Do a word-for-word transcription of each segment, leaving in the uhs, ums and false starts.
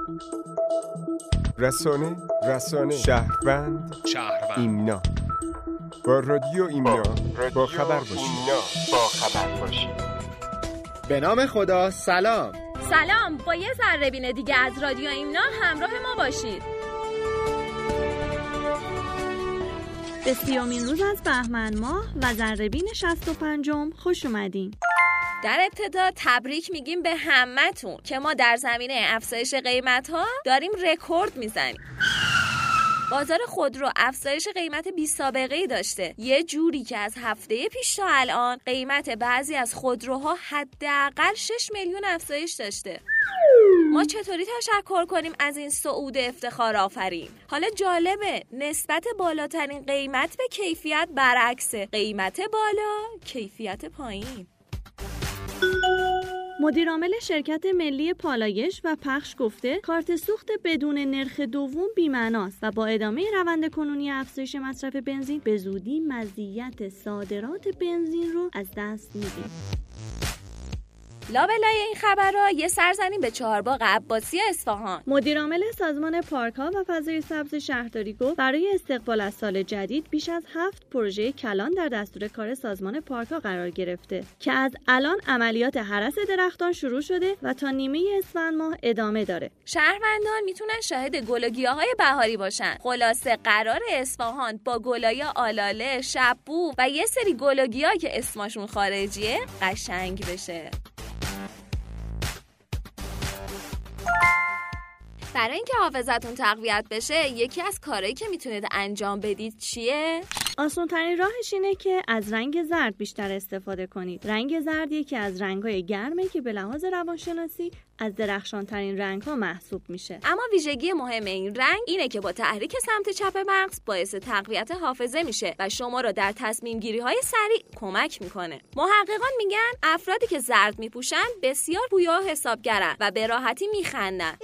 رسانه رسانه شهروند شهروند ایمنا با رادیو ایمنا با خبر باشید. ایمنا با خبر باشید. به نام خدا. سلام سلام، با یه ذره‌بین دیگه از رادیو ایمنا همراه ما باشید. به سیومین روز از بهمن ماه و ذره‌بین شصت و پنجم خوش اومدین. در ابتدا تبریک میگیم به همتون که ما در زمینه افزایش قیمت‌ها داریم رکورد میزنیم. بازار خودرو افزایش قیمت بی سابقه‌ای داشته، یه جوری که از هفته پیش تا الان قیمت بعضی از خودروها حداقل شش میلیون افزایش داشته. ما چطوری تشکر کنیم از این صعود افتخار آفرین؟ حالا جالبه نسبت بالاترین قیمت به کیفیت برعکسه، قیمت بالا کیفیت پایین. مدیر عامل شرکت ملی پالایش و پخش گفته کارت سوخت بدون نرخ دوم بی‌معناست و با ادامه روند کنونی افزایش مصرف بنزین به زودی مزیت صادرات بنزین رو از دست میدیم. لابلای این خبرها یه سرزنی به چهارباغ عباسی اصفهان. مدیر عامل سازمان پارک‌ها و فضای سبز شهرداری گفت برای استقبال از سال جدید بیش از هفت پروژه کلان در دستور کار سازمان پارک‌ها قرار گرفته که از الان عملیات هرس درختان شروع شده و تا نیمه اسفند ماه ادامه داره. شهروندان میتونن شاهد گل و گیاهای بهاری باشن. خلاصه قرار اصفهان با گلای آلاله، شبو و یه سری گل و گیا که اسمشون خارجیه قشنگ بشه. برای اینکه حافظتون تقویت بشه یکی از کارهایی که میتونید انجام بدید چیه؟ آسان ترین راهش اینه که از رنگ زرد بیشتر استفاده کنید. رنگ زرد یکی از رنگ‌های گرمه که به لحاظ روانشناسی از درخشان ترین رنگ‌ها محسوب میشه. اما ویژگی مهم این رنگ اینه که با تحریک سمت چپ مغز باعث تقویت حافظه میشه و شما رو در تصمیم گیری‌های سریع کمک میکنه. محققان میگن افرادی که زرد میپوشن بسیار پویا و حسابگرن و به راحتی میخندن.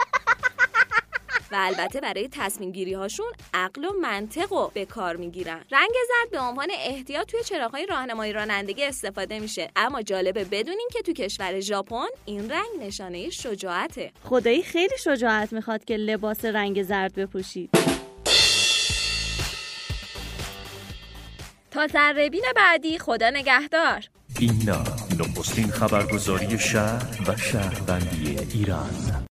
و البته برای تصمیم گیری هاشون عقل و منطق رو به کار میگیرن. رنگ زرد به عنوان احتیاط توی چراغ‌های راهنمایی رانندگی استفاده میشه، اما جالبه بدونین که تو کشور ژاپن این رنگ نشانه شجاعته. خدایی خیلی شجاعت میخواد که لباس رنگ زرد بپوشید. تا ذره‌بین بعدی خدا نگهدار. ایمنا، نخستین خبرگزاری شهر و شهروندی ایران.